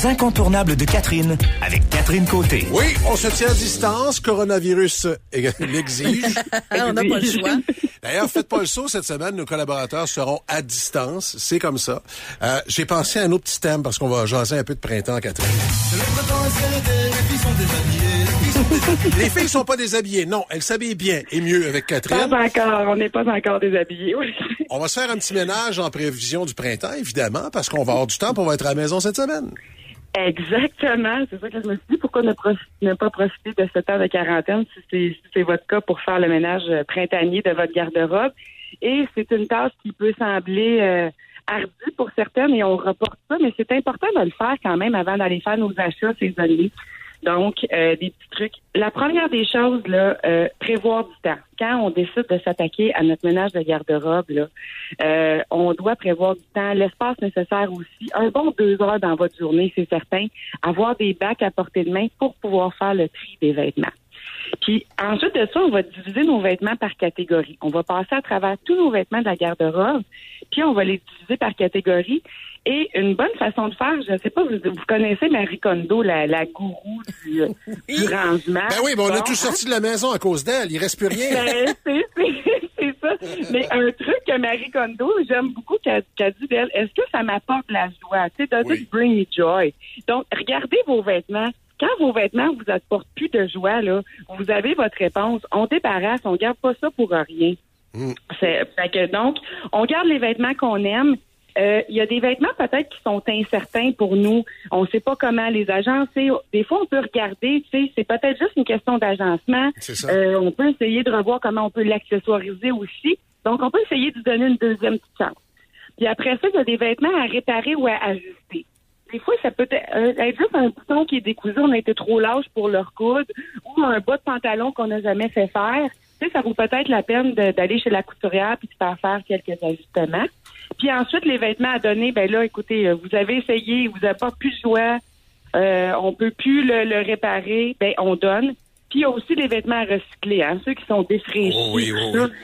Les incontournables de Catherine, avec Catherine Côté. Oui, on se tient à distance. Coronavirus l'exige. On n'a pas le choix. D'ailleurs, faites pas le saut cette semaine. Nos collaborateurs seront à distance. C'est comme ça. J'ai pensé à un autre petit thème parce qu'on va jaser un peu de printemps, Catherine. Les filles sont pas déshabillées. Non, elles s'habillent bien et mieux avec Catherine. Pas encore. On n'est pas encore déshabillés. Oui. On va se faire un petit ménage en prévision du printemps, évidemment, parce qu'on va avoir du temps pour être à la maison cette semaine. Exactement. C'est ça que je me suis dit. Pourquoi ne pas profiter de ce temps de quarantaine si c'est votre cas pour faire le ménage printanier de votre garde-robe. Et c'est une tâche qui peut sembler hardie pour certaines et on reporte ça, mais c'est important de le faire quand même avant d'aller faire nos achats saisonniers. Donc, des petits trucs. La première des choses, là, prévoir du temps. Quand on décide de s'attaquer à notre ménage de garde-robe, là, on doit prévoir du temps, l'espace nécessaire aussi. Un bon 2 heures dans votre journée, c'est certain. Avoir des bacs à portée de main pour pouvoir faire le tri des vêtements. Puis ensuite de ça, on va diviser nos vêtements par catégorie. On va passer à travers tous nos vêtements de la garde-robe, puis on va les diviser par catégorie. Et une bonne façon de faire, je ne sais pas, vous connaissez Marie Kondo, la gourou du rangement. Ben oui, on a tous sorti de la maison à cause d'elle. Il reste plus rien. Ben, c'est ça. Mais un truc que Marie Kondo, j'aime beaucoup qu'elle dit d'elle, est-ce que ça m'apporte la joie? Tu sais, does it bring me joy? Donc, regardez vos vêtements. Quand vos vêtements vous apportent plus de joie, là, vous avez votre réponse. On débarrasse, on garde pas ça pour rien. Fait que donc, on garde les vêtements qu'on aime. Il y a des vêtements peut-être qui sont incertains pour nous. On ne sait pas comment les agencer. Des fois, on peut regarder, tu sais, c'est peut-être juste une question d'agencement. C'est ça. On peut essayer de revoir comment on peut l'accessoiriser aussi. Donc, on peut essayer de donner une deuxième petite chance. Puis après ça, il y a des vêtements à réparer ou à ajuster. Des fois, ça peut être juste un bouton qui est décousu, on a été trop lâche pour le recoudre, ou un bas de pantalon qu'on n'a jamais fait faire. Tu sais, ça vaut peut-être la peine d'aller chez la couturière puis de faire quelques ajustements. Puis ensuite, les vêtements à donner, ben là, écoutez, vous avez essayé, vous n'avez pas plus de joie, on peut plus le réparer, ben on donne. Puis il y a aussi les vêtements à recycler, hein, ceux qui sont défraîchis. Oh, oui.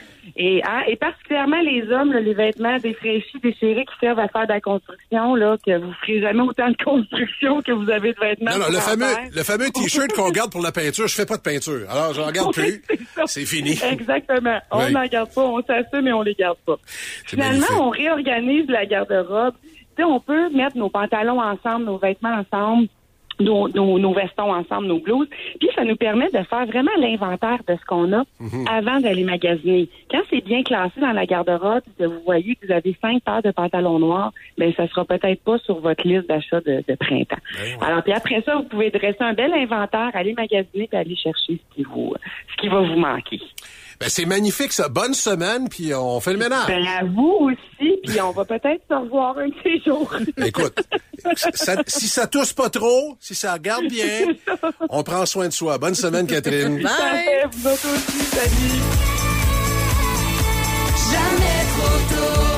Et particulièrement les hommes, là, les vêtements défraîchis, déchirés qui servent à faire de la construction, là, que vous ferez jamais autant de construction que vous avez de vêtements. Non, le fameux T-shirt qu'on garde pour la peinture, je fais pas de peinture. Alors, j'en garde plus. C'est fini. Exactement. On n'en garde pas, on s'assume et on les garde pas. Finalement, magnifique. on réorganise la garde-robe. Tu sais, on peut mettre nos pantalons ensemble, nos vêtements ensemble, nos vestons ensemble, nos blouses. Puis ça nous permet de faire vraiment l'inventaire de ce qu'on a avant d'aller magasiner. Quand c'est bien classé dans la garde-robe, que vous voyez que vous avez 5 paires de pantalons noirs, ben ça sera peut-être pas sur votre liste d'achat de printemps. Ben ouais. Alors puis après ça, vous pouvez dresser un bel inventaire, aller magasiner et aller chercher ce qui va vous manquer. Ben, c'est magnifique, ça. Bonne semaine, puis on fait le ménage. Ben, à vous aussi, puis on va peut-être se revoir un de ces jours. Écoute, si ça tousse pas trop, si ça regarde bien, on prend soin de soi. Bonne semaine, Catherine. Bye! Vous autres aussi, salut! Jamais trop tôt.